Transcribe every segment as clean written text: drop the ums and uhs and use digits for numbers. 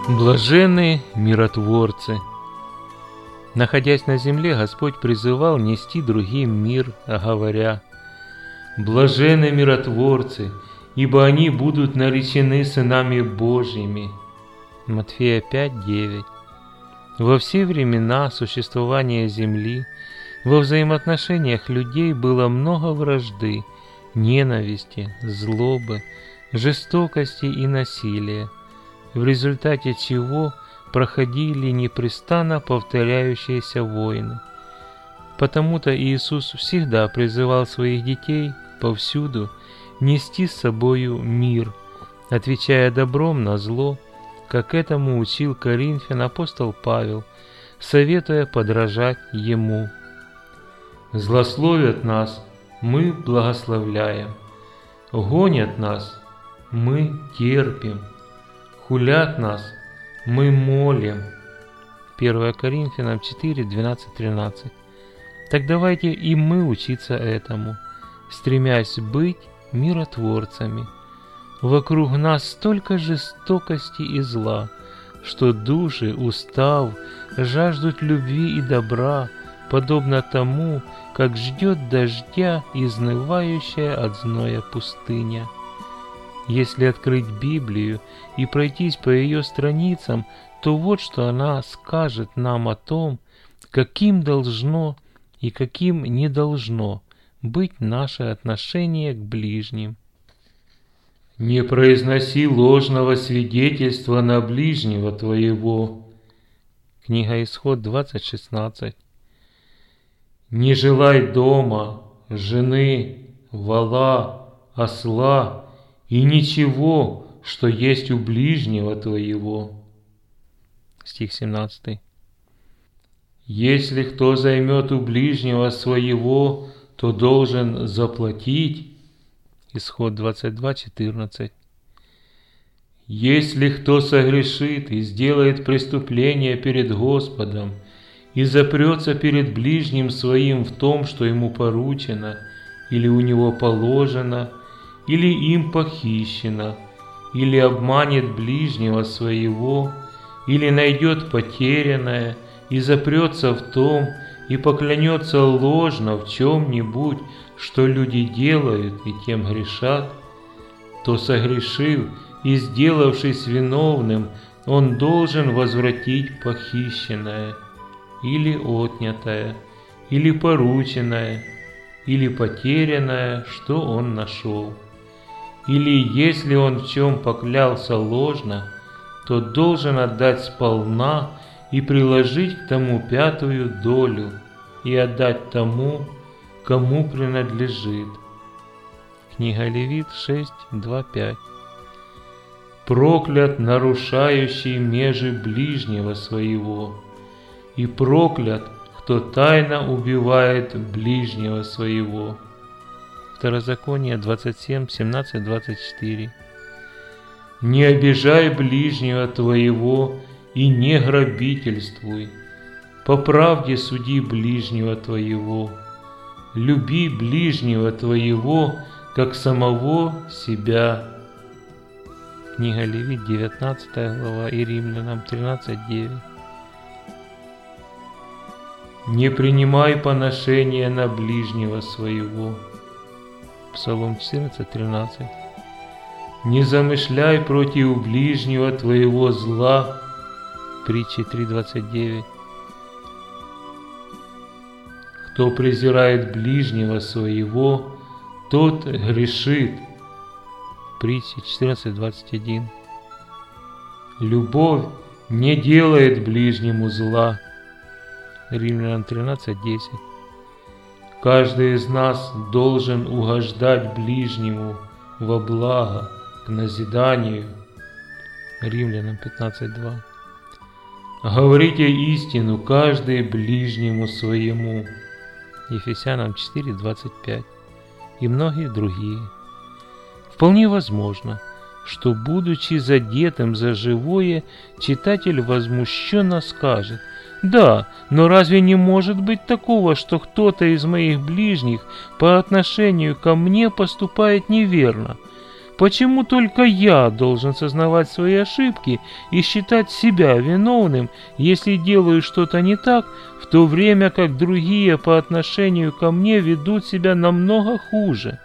Блаженны миротворцы. Находясь на земле, Господь призывал нести другим мир, говоря: «Блаженны миротворцы, ибо они будут наречены сынами Божьими». Матфея 5:9. Во все времена существования земли во взаимоотношениях людей было много вражды, ненависти, злобы, жестокости и насилия, в результате чего проходили непрестанно повторяющиеся войны. Потому-то Иисус всегда призывал своих детей повсюду нести с собою мир, отвечая добром на зло, как этому учил Коринфян апостол Павел, советуя подражать ему. «Злословят нас, мы благословляем, гонят нас, мы терпим, хулят нас, мы молим». 1 Коринфянам 4, 12-13. Так давайте и мы учиться этому, стремясь быть миротворцами. Вокруг нас столько жестокости и зла, что души, устав, жаждут любви и добра, подобно тому, как ждет дождя изнывающая от зноя пустыня. Если открыть Библию и пройтись по ее страницам, то вот что она скажет нам о том, каким должно и каким не должно быть наше отношение к ближним. «Не произноси ложного свидетельства на ближнего твоего». Книга Исход 20:16. «Не желай дома, жены, вола, осла и ничего, что есть у ближнего твоего». Стих 17. «Если кто займет у ближнего своего, то должен заплатить». Исход 22:14. «Если кто согрешит и сделает преступление перед Господом и запрется перед ближним своим в том, что ему поручено, или у него положено, или им похищено, или обманет ближнего своего, или найдет потерянное, и запрется в том, и поклянется ложно в чем-нибудь, что люди делают и тем грешат, то, согрешив и сделавшись виновным, он должен возвратить похищенное, или отнятое, или порученное, или потерянное, что он нашел. Или если он в чем поклялся ложно, то должен отдать сполна и приложить к тому 5-ю долю, и отдать тому, кому принадлежит». Книга Левит 6:2-5. «Проклят нарушающий межи ближнего своего, и проклят, кто тайно убивает ближнего своего». Второзаконие 27:17-24. «Не обижай ближнего твоего и не грабительствуй, по правде суди ближнего твоего, люби ближнего твоего, как самого себя». Книга Левит 19 глава и Римлянам 13:9. «Не принимай поношения на ближнего своего». Псалом 14:13. «Не замышляй против ближнего твоего зла». Притчи 3:29. «Кто презирает ближнего своего, тот грешит». Притчи 14:21. «Любовь не делает ближнему зла». Римлянам 13:10. «Каждый из нас должен угождать ближнему во благо, к назиданию». Римлянам 15:2. «Говорите истину каждый ближнему своему». Ефесянам 4:25 и многие другие. Вполне возможно, что, будучи задетым за живое, читатель возмущенно скажет: «Да, но разве не может быть такого, что кто-то из моих ближних по отношению ко мне поступает неверно? Почему только я должен сознавать свои ошибки и считать себя виновным, если делаю что-то не так, в то время как другие по отношению ко мне ведут себя намного хуже?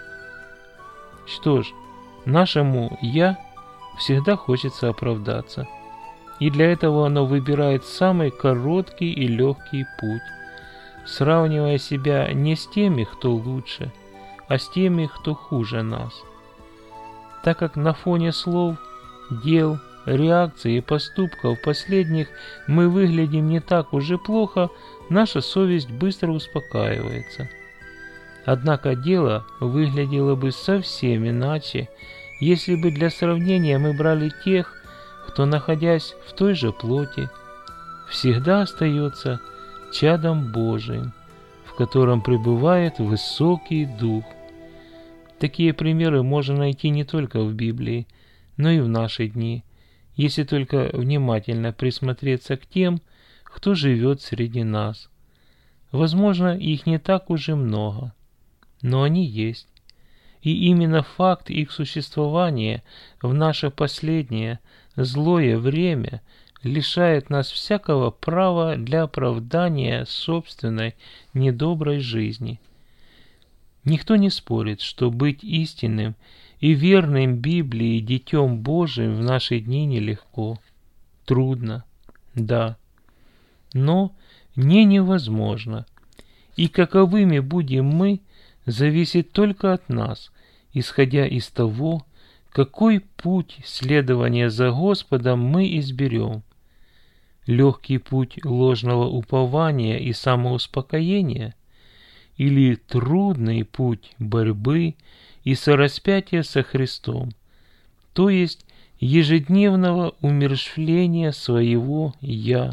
Что ж, нашему «я» всегда хочется оправдаться. И для этого оно выбирает самый короткий и легкий путь, сравнивая себя не с теми, кто лучше, а с теми, кто хуже нас. Так как на фоне слов, дел, реакций и поступков последних мы выглядим не так уж и плохо, наша совесть быстро успокаивается. Однако дело выглядело бы совсем иначе, если бы для сравнения мы брали тех, кто, находясь в той же плоти, всегда остается чадом Божиим, в котором пребывает высокий Дух. Такие примеры можно найти не только в Библии, но и в наши дни, если только внимательно присмотреться к тем, кто живет среди нас. Возможно, их не так уж и много, но они есть. И именно факт их существования в наше последнее злое время лишает нас всякого права для оправдания собственной недоброй жизни. Никто не спорит, что быть истинным и верным Библии Детем Божиим в наши дни нелегко, трудно, да, но не невозможно. И каковыми будем мы, зависит только от нас, исходя из того, какой путь следования за Господом мы изберем. Легкий путь ложного упования и самоуспокоения или трудный путь борьбы и сораспятия со Христом, то есть ежедневного умерщвления своего «я».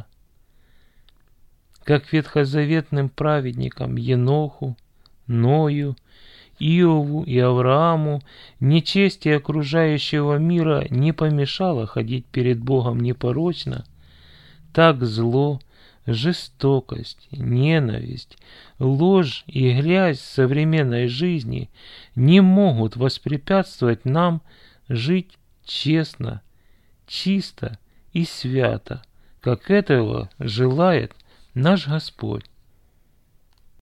Как ветхозаветным праведникам Еноху, Ною, Иову и Аврааму нечестие окружающего мира не помешало ходить перед Богом непорочно, так зло, жестокость, ненависть, ложь и грязь современной жизни не могут воспрепятствовать нам жить честно, чисто и свято, как этого желает наш Господь.